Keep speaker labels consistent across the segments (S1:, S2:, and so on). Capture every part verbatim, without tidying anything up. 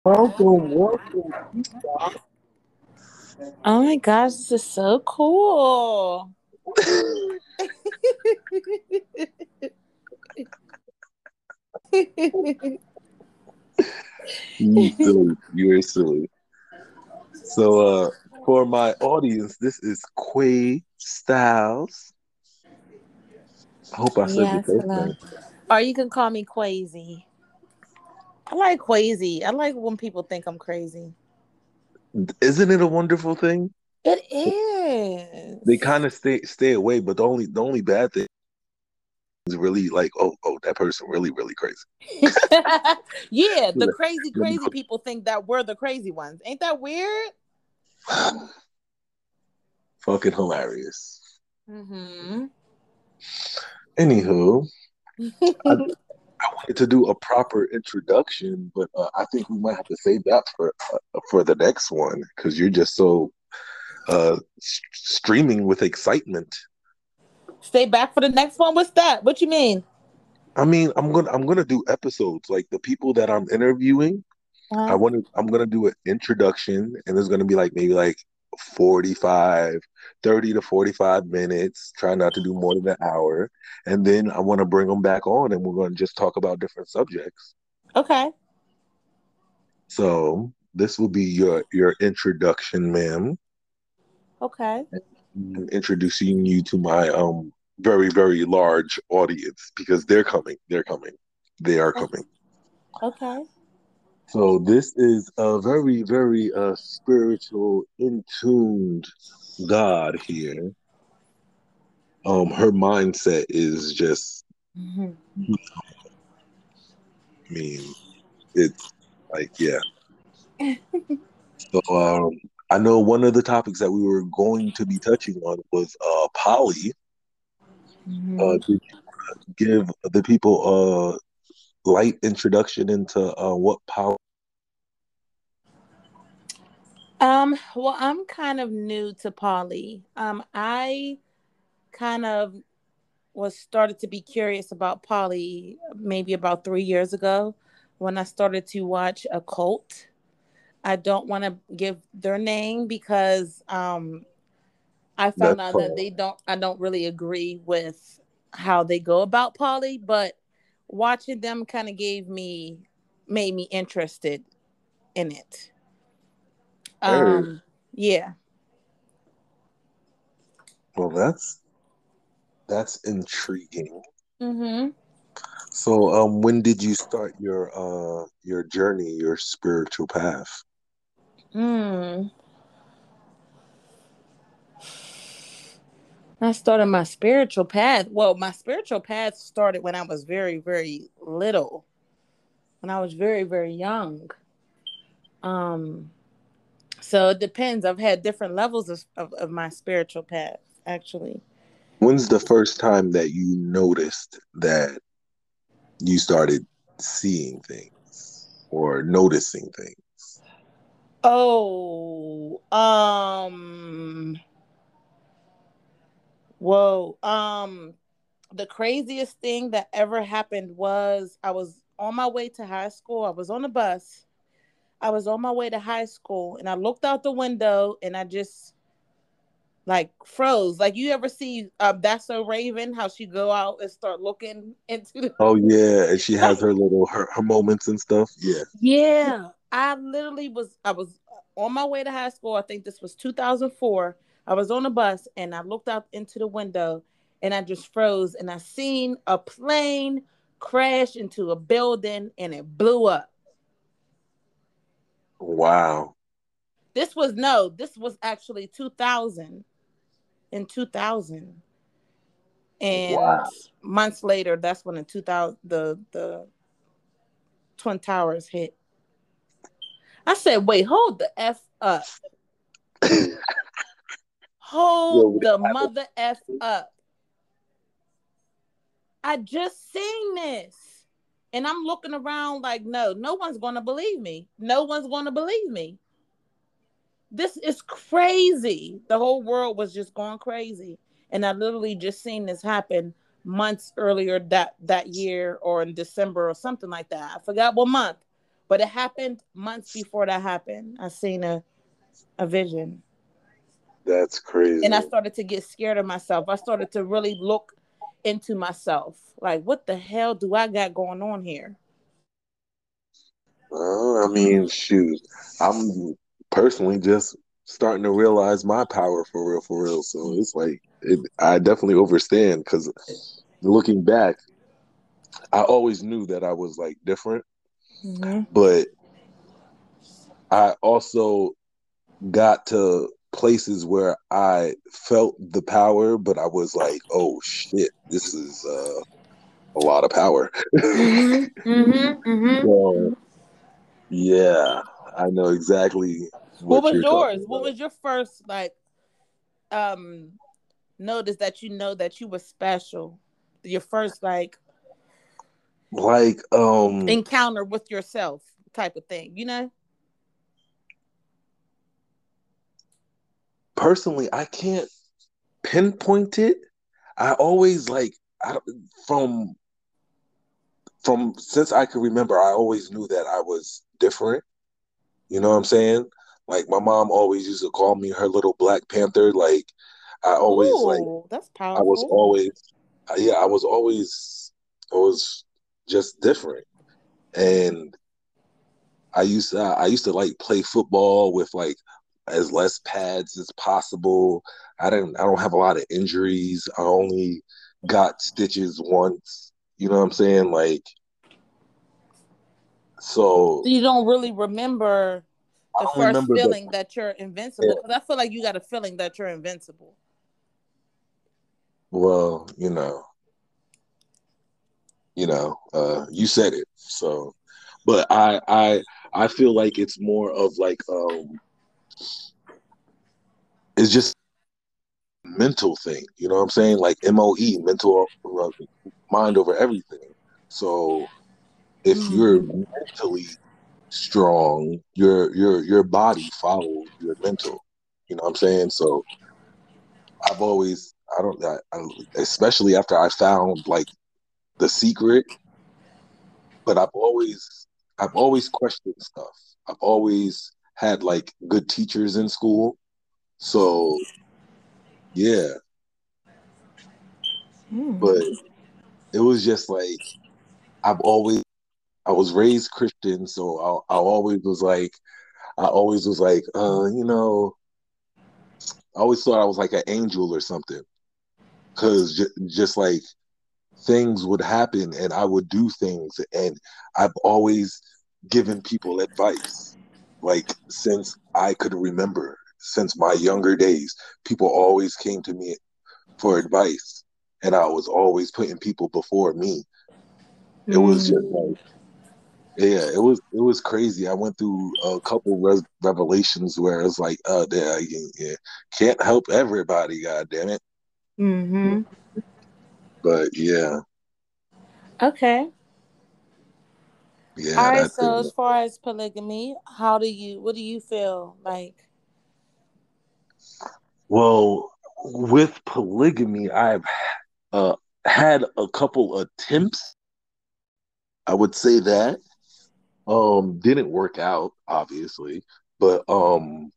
S1: Welcome, welcome.
S2: Oh my gosh, this is so cool.
S1: You silly. You're silly. So, uh, for my audience, this is Quay Styles. I hope I said your
S2: Yes,
S1: first
S2: hello.
S1: name.
S2: Or you can call me Quasi. I like Quasi. I like when people think I'm crazy.
S1: Isn't it a wonderful thing?
S2: It
S1: They
S2: is.
S1: kind of stay stay away, but the only the only bad thing is really like, oh, oh, that person really, really crazy.
S2: Yeah, the crazy, crazy people think that we're the crazy ones. Ain't that weird?
S1: Fucking hilarious.
S2: Mm-hmm.
S1: Anywho, I, I wanted to do a proper introduction, but uh, I think we might have to save that for uh, for the next one because you're just so uh s- streaming with excitement.
S2: Stay back for the next one. What's that? What you mean?
S1: I mean, I'm gonna I'm gonna do episodes like the people that I'm interviewing. I
S2: Uh,
S1: want to I'm gonna do an introduction, and there's gonna be like maybe like forty-five, thirty to forty-five minutes. Try not to do more than an hour, and then I want to bring them back on, and we're gonna just talk about different subjects.
S2: okay.
S1: So this will be your your introduction, ma'am.
S2: Okay.
S1: I'm introducing you to my um very very large audience because they're coming. They're coming. They are coming.
S2: Okay.
S1: So this is a very, very uh spiritual, in tuned God here. Um, her mindset is just,
S2: Mhm.
S1: I mean, it's like, yeah. So um, I know one of the topics that we were going to be touching on was uh poly. Uh,
S2: Mhm.
S1: did you give the people a light introduction into uh what poly?
S2: Um, well, I'm kind of new to poly. Um, I kind of was started to be curious about poly maybe about three years ago when I started to watch a cult. I don't want to give their name because um, I found
S1: That's
S2: out that
S1: fine.
S2: they don't. I don't really agree with how they go about poly, but watching them kind of gave me made me interested in it.
S1: Hey,
S2: Um, yeah.
S1: well, that's that's intriguing.
S2: Mm-hmm.
S1: So, um, when did you start your uh your journey, your spiritual path?
S2: Mm. I started my spiritual path. Well, my spiritual path started when I was very, very little. When I was very, very young. Um, so it depends. I've had different levels of, of, of my spiritual path, actually.
S1: When's the first time that you noticed that you started seeing things or noticing things?
S2: Oh, um, whoa. Um, the craziest thing that ever happened was I was on my way to high school. I was on a bus. I was on my way to high school and I looked out the window and I just like froze. Like you ever see uh, That's So Raven, how she go out and start looking into the
S1: Oh yeah, and she has her little her, her moments and stuff. Yeah.
S2: Yeah. I literally was I was on my way to high school. I think this was two thousand four. I was on a bus and I looked out into the window and I just froze and I seen a plane crash into a building and it blew up.
S1: Wow.
S2: This was no, this was actually two thousand in two thousand. And
S1: Wow.
S2: months later, that's when in two thousand the the Twin Towers hit. I said, "Wait, hold the f up,
S1: Yo,
S2: hold
S1: they
S2: the
S1: have
S2: mother f up." I just seen this, and I'm looking around like, no, no one's going to believe me. No one's going to believe me. This is crazy. The whole world was just going crazy, and I literally just seen this happen months earlier that that year or in December or something like that. I forgot what month, But it happened months before that happened. I seen a, a vision.
S1: That's
S2: And I
S1: crazy.
S2: started to get scared of myself. I started to really look into myself. Like, what the hell do I got going on here?
S1: Uh, I mean, shoot, I'm personally just starting to realize my power for real, for real. So it's like it, I definitely overstand because looking back, I always knew that I was like different,
S2: Mm-hmm.
S1: but I also got to places where I felt the power, but I was like, oh shit, this is uh, a lot of power.
S2: Mm-hmm. Mm-hmm. Mm-hmm.
S1: So yeah, I know exactly
S2: What
S1: what
S2: was
S1: you're talking
S2: yours? What
S1: about.
S2: was your first like um notice that you know that you were special? Your first like
S1: Like, um,
S2: encounter with yourself type of thing, you know?
S1: personally, I can't pinpoint it. I always like I, from from since I can remember, I always knew that I was different. You know what I'm saying? Like my mom always used to call me her little Black Panther. Like I always like
S2: Ooh, that's
S1: I was
S2: powerful.
S1: always yeah I was always I was just different. And I used to I used to like play football with like as less pads as possible. I didn't I don't have a lot of injuries. I only got stitches once. You know what I'm saying? Like so
S2: So you don't really remember
S1: I
S2: the
S1: don't
S2: first
S1: remember the
S2: feeling that you're invincible because I feel like you got a feeling that you're invincible.
S1: well, you know, you know, uh you said it. So but I I I feel like it's more of like um it's just mental thing. You know what I'm saying? Like M O E, mental uh, mind over everything. So if you're
S2: Mm.
S1: mentally strong, your your your body follows your mental. You know what I'm saying? So I've always I don't I, I, especially after I found like the secret, but I've always I've always questioned stuff. I've always had like good teachers in school. So yeah, but
S2: Mm.
S1: it was just like I've always I was raised Christian, so I, I always was like I always was like, uh, you know, I always thought I was like an angel or something because j- just like things would happen and I would do things, and I've always given people advice, like since I could remember, since my younger days, people always came to me for advice, and I was always putting people before me. It was just
S2: Mm.
S1: like yeah, it was it was crazy. I went through a couple res- revelations where it's like, uh, yeah, yeah, can't help everybody, god damn it.
S2: Mm-hmm.
S1: But yeah,
S2: Okay. All
S1: yeah,
S2: right.
S1: that's
S2: So as
S1: it.
S2: far as polygamy, how do you? What do you feel like?
S1: Well, with polygamy, I've uh had a couple attempts. I would say that um didn't work out, obviously, but um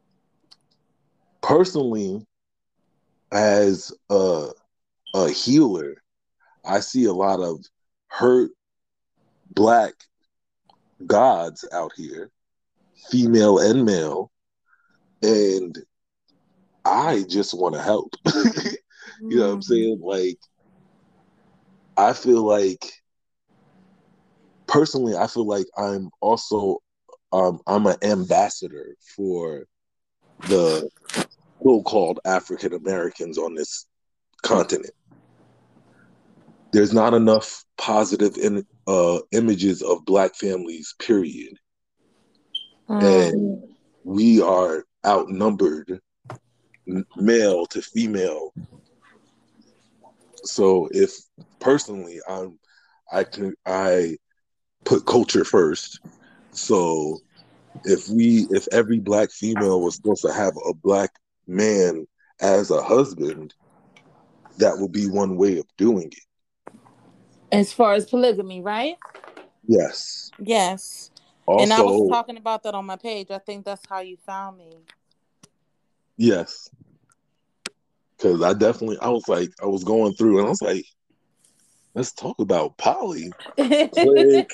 S1: personally, as a a healer, I see a lot of hurt black gods out here, female and male, and I just want to help. You know what I'm
S2: Mm.
S1: saying? Like, I feel like, personally, I feel like I'm also, um, I'm an ambassador for the so-called African Americans on this continent. There's not enough positive in, uh, images of black families, period.
S2: Mm.
S1: And we are outnumbered male to female. So if personally I'm I can I put culture first. So if we if every black female was supposed to have a black man as a husband, that would be one way of doing it.
S2: As far as polygamy, right?
S1: Yes.
S2: Yes. And I was
S1: Also,
S2: talking about that on my page. I think that's how you found me.
S1: yes, because I definitely, I was like, I was going through and I was like, let's talk about poly. Click.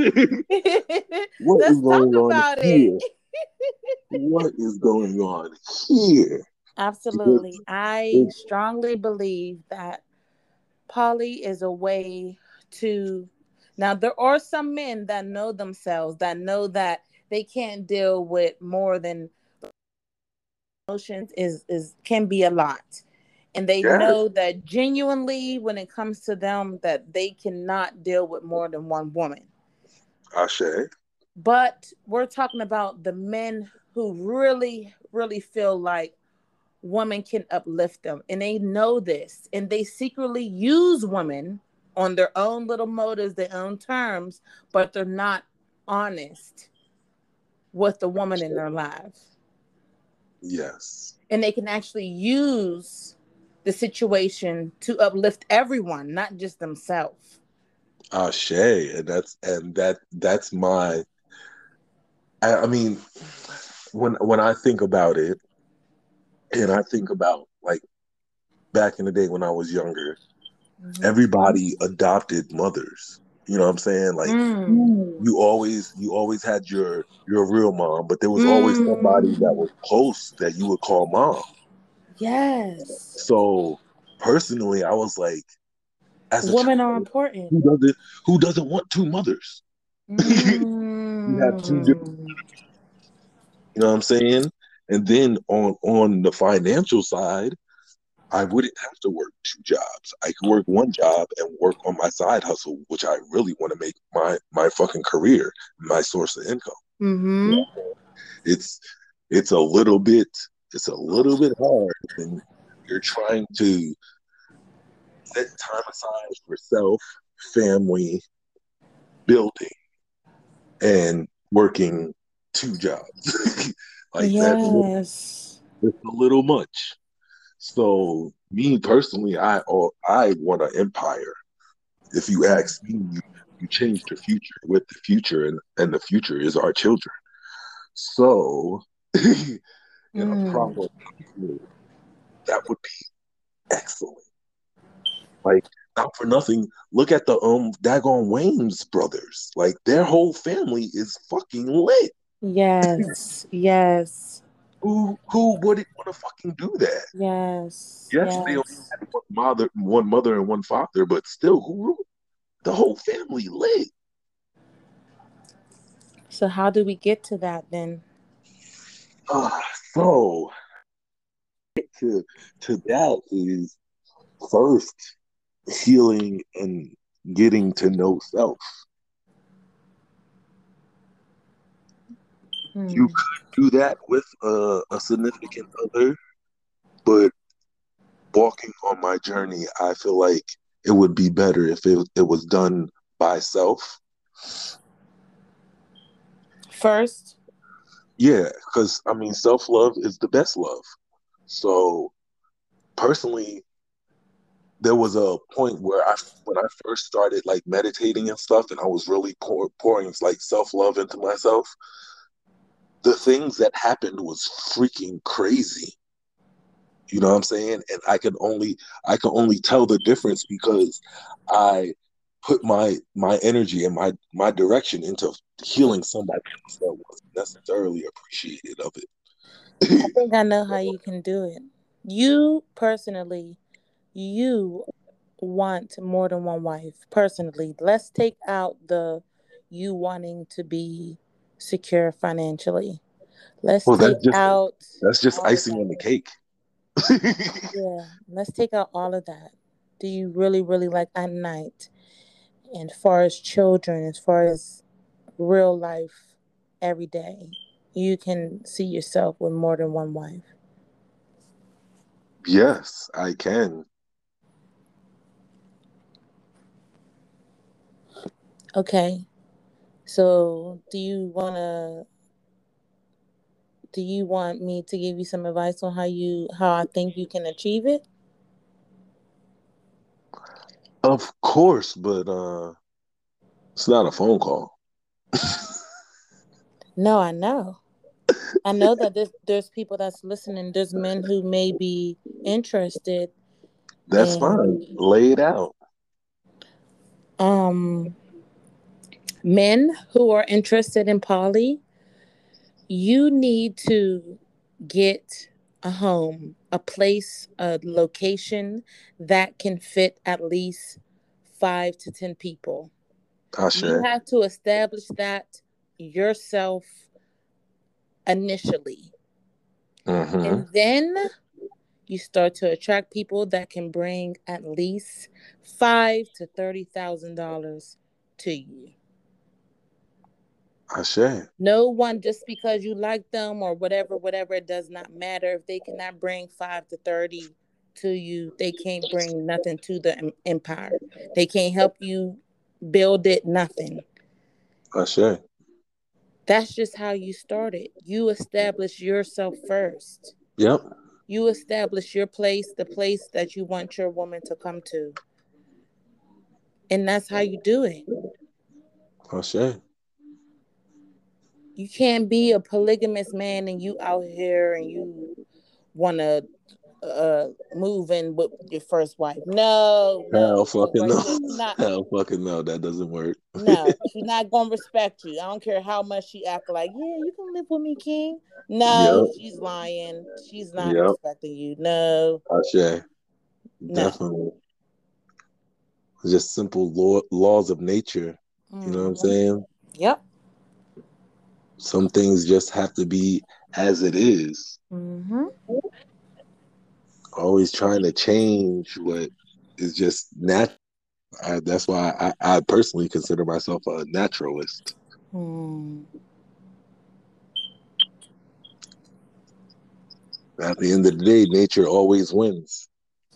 S1: What is
S2: Let's talk
S1: going on
S2: about it.
S1: here? What is going on here?
S2: Absolutely. I strongly believe that poly is a way to. Now, there are some men that know themselves, that know that they can't deal with more than emotions is, is can be a lot. And they
S1: Yes,
S2: know that genuinely, when it comes to them, that they cannot deal with more than one woman.
S1: Ashe.
S2: But we're talking about the men who really, really feel like women can uplift them. And they know this. And they secretly use women on their own little motives, their own terms, but they're not honest with the woman in their lives.
S1: Yes.
S2: And they can actually use the situation to uplift everyone, not just themselves.
S1: Ashe. And that's and that that's my I, I mean, when when I think about it, and I think about like back in the day when I was younger,
S2: Mm-hmm.
S1: everybody adopted mothers. You know what I'm saying? Like
S2: Mm.
S1: you always you always had your your real mom, but there was always somebody that
S2: Mm.
S1: was close that you would call mom.
S2: Yes.
S1: So personally, I was like, as a
S2: Women are
S1: child,
S2: important.
S1: who doesn't who doesn't want two mothers? You have two different,
S2: Mm.
S1: you know what I'm saying? And then on on the financial side, I wouldn't have to work two jobs. I could work one job and work on my side hustle, which I really want to make my my fucking career, my source of income.
S2: Mm-hmm.
S1: It's it's a little bit it's a little bit hard when you're trying to set time aside for self, family, building, and working two jobs. Like that's
S2: Yes.
S1: it's a little much. So me personally, I or I want an empire. If you ask me, you, you change the future with the future, and, and the future is our children. So in a
S2: Mm.
S1: proper that would be excellent. Like not for nothing, look at the um daggone Wayans brothers. Like their whole family is fucking lit.
S2: Yes. Yes.
S1: Who who wouldn't want to fucking do that?
S2: Yes.
S1: Yes, they only
S2: Yes.
S1: had one mother, one mother and one father, but still, who the whole family lit.
S2: So how do we get to that then?
S1: Uh, so to to that is first healing and getting to know self. You
S2: Hmm.
S1: could do that with a, a significant other, but walking on my journey, I feel like it would be better if it, it was done by self.
S2: First.
S1: Yeah, because I mean, self love is the best love. So personally, there was a point where I, when I first started like meditating and stuff, and I was really pour, pouring like self love into myself. The things that happened was freaking crazy. You know what I'm saying? And I can only I can only tell the difference because I put my my energy and my my direction into healing somebody else that wasn't necessarily appreciated of
S2: I
S1: it.
S2: think I know how you can do it. You personally, you want more than one wife. Personally, let's take out the you wanting to be secure financially. Let's
S1: Well,
S2: take
S1: that's just
S2: out
S1: that's just
S2: all of
S1: icing on
S2: that.
S1: the cake.
S2: Yeah, let's take out all of that. Do you really, really like at night? And as far as children, as far as real life, every day, you can see yourself with more than one wife.
S1: Yes, I can.
S2: Okay, so do you wanna? Do you want me to give you some advice on how you how I think you can achieve it?
S1: Of course, but uh it's not a phone call.
S2: No, I know. I know that there's there's people that's listening. There's men who may be interested
S1: That's
S2: in
S1: fine. Lay it out.
S2: um men who are interested in poly. You need to get a home, a place, a location that can fit at least five to ten people. You
S1: Ashe.
S2: have to establish that yourself initially.
S1: Mm-hmm.
S2: And then you start to attract people that can bring at least five to thirty thousand dollars to you.
S1: Ashe.
S2: No one, just because you like them or whatever, whatever, it does not matter. If they cannot bring five to thirty to you, they can't bring nothing to the empire. They can't help you build it, nothing.
S1: Ashe.
S2: That's just how you started. You establish yourself first.
S1: Yep.
S2: You establish your place, the place that you want your woman to come to. And that's how you do it.
S1: Ashe.
S2: You can't be a polygamous man and you out here and you want to uh move in with your first wife. No,
S1: Hell
S2: no, no.
S1: fucking
S2: Right
S1: no.
S2: there. She's not.
S1: Hell fucking no. That doesn't work.
S2: No, she's not gonna respect you. I don't care how much she act like, yeah, you can live with me, King. No,
S1: Yep.
S2: she's lying. She's not
S1: Yep.
S2: respecting you. No,
S1: Ashe.
S2: no.
S1: Definitely. Just simple law, laws of nature. You know what I'm
S2: Mm-hmm.
S1: saying?
S2: Yep.
S1: Some things just have to be as it is.
S2: Mm-hmm.
S1: Always trying to change what is just natural. I, that's why I, I personally consider myself a naturalist.
S2: Mm.
S1: At the end of the day, nature always wins.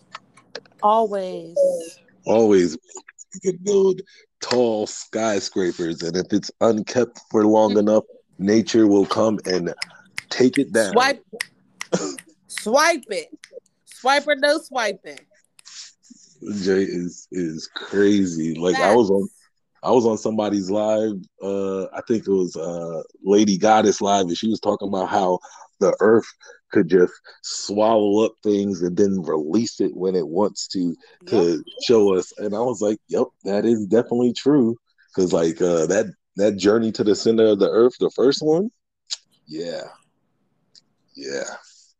S2: Always.
S1: Always. You can build tall skyscrapers, and if it's unkept for long enough, nature will come and take it down.
S2: Swipe, swipe it. Swipe or no swiping.
S1: Jay is is crazy. Like I was on
S2: Facts.
S1: I was on somebody's live. Uh, I think it was uh, Lady Goddess live, and she was talking about how the Earth could just swallow up things and then release it when it wants to
S2: Yep.
S1: to show us. And I was like, "Yep, that is definitely true." Because like uh, that that journey to the center of the Earth, the first one, yeah, yeah.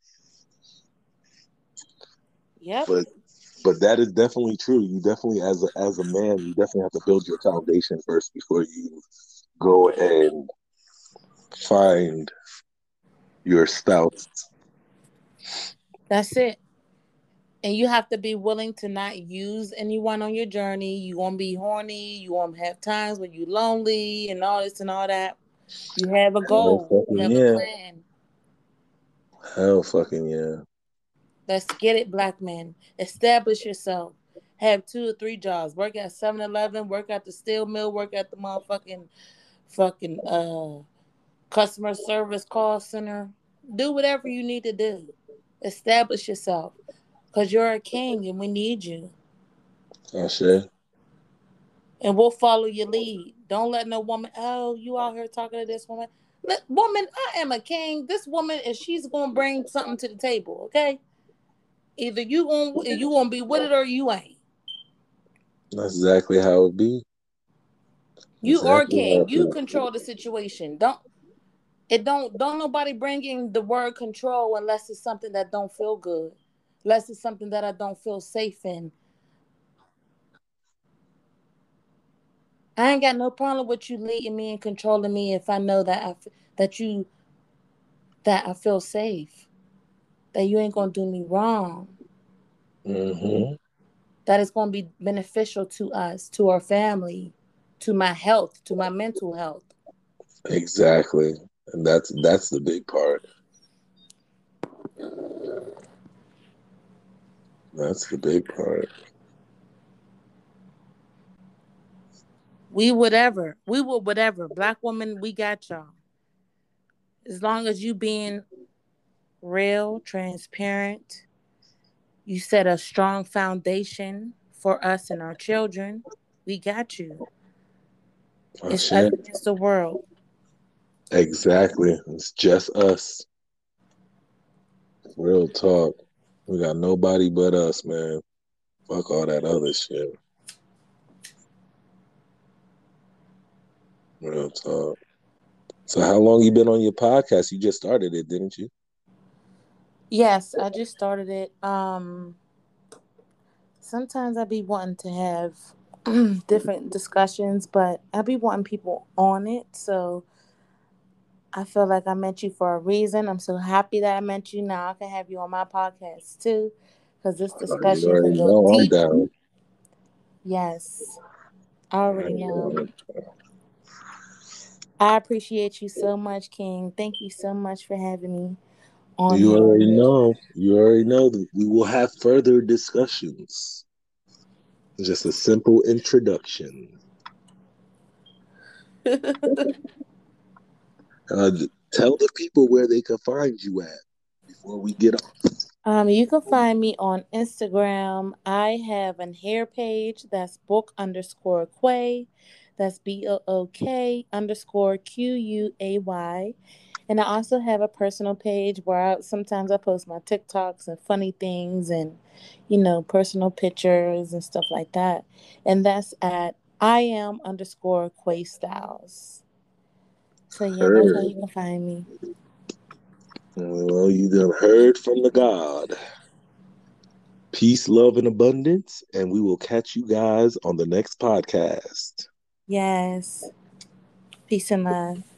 S2: Yep.
S1: But but that is definitely true. You definitely, as a as a man, you definitely have to build your foundation first before you go and find your spouse.
S2: That's it. And you have to be willing to not use anyone on your journey. You won't be horny. You won't have times when you're lonely and all this and all that. You have a
S1: Hell
S2: goal. You
S1: fucking
S2: have a
S1: yeah.
S2: plan.
S1: Hell fucking yeah.
S2: Let's get it, black men. Establish yourself. Have two or three jobs. Work at Seven Eleven. Work at the steel mill. Work at the motherfucking fucking uh customer service call center. Do whatever you need to do. Establish yourself. Because you're a king and we need you.
S1: Ashe.
S2: And we'll follow your lead. Don't let no woman, oh, you out here talking to this woman. Let, woman, I am a king. This woman, and she's gonna bring something to the table, okay? Either you gonna you gonna be with it or you ain't.
S1: That's exactly how it be.
S2: You are
S1: Exactly how
S2: king.
S1: it
S2: You
S1: be.
S2: control the situation. Don't it don't don't nobody bring in the word control unless it's something that don't feel good. Unless it's something that I don't feel safe in. I ain't got no problem with you leading me and controlling me if I know that I that you that I feel safe. That you ain't gonna do me wrong.
S1: Mm-hmm.
S2: That is gonna be beneficial to us, to our family, to my health, to my mental health.
S1: Exactly. And that's that's the big part. That's the big part.
S2: We whatever. We will whatever. Black woman, we got y'all. As long as you being real, transparent, you set a strong foundation for us and our children. We got you. It's us
S1: Ashe.
S2: against the world.
S1: Exactly. It's just us. Real talk. We got nobody but us, man. Fuck all that other shit. Real talk. So how long you been on your podcast? You just started it, didn't you?
S2: Yes, I just started it. Um, sometimes I be wanting to have different discussions, but I be wanting people on it. So I feel like I met you for a reason. I'm so happy that I met you. Now I can have you on my podcast too, because this
S1: Oh, you
S2: discussion can
S1: already
S2: go
S1: know I'm
S2: deep.
S1: down.
S2: Yes, I already know. I appreciate you so much, King. Thank you so much for having me on
S1: You
S2: here.
S1: already know. You already know that we will have further discussions. Just a simple introduction. Uh, tell the people where they can find you at before we get off.
S2: Um, you can find me on Instagram. I have an hair page that's book underscore Quay. That's B O O K underscore Q U A Y. And I also have a personal page where I, sometimes I post my TikToks and funny things and, you know, personal pictures and stuff like that. And that's at I am underscore Quay Styles. So yeah, that's how
S1: Heard.
S2: you can find me.
S1: Well, you done heard from the God. Peace, love, and abundance. And we will catch you guys on the next podcast.
S2: Yes. Peace and love.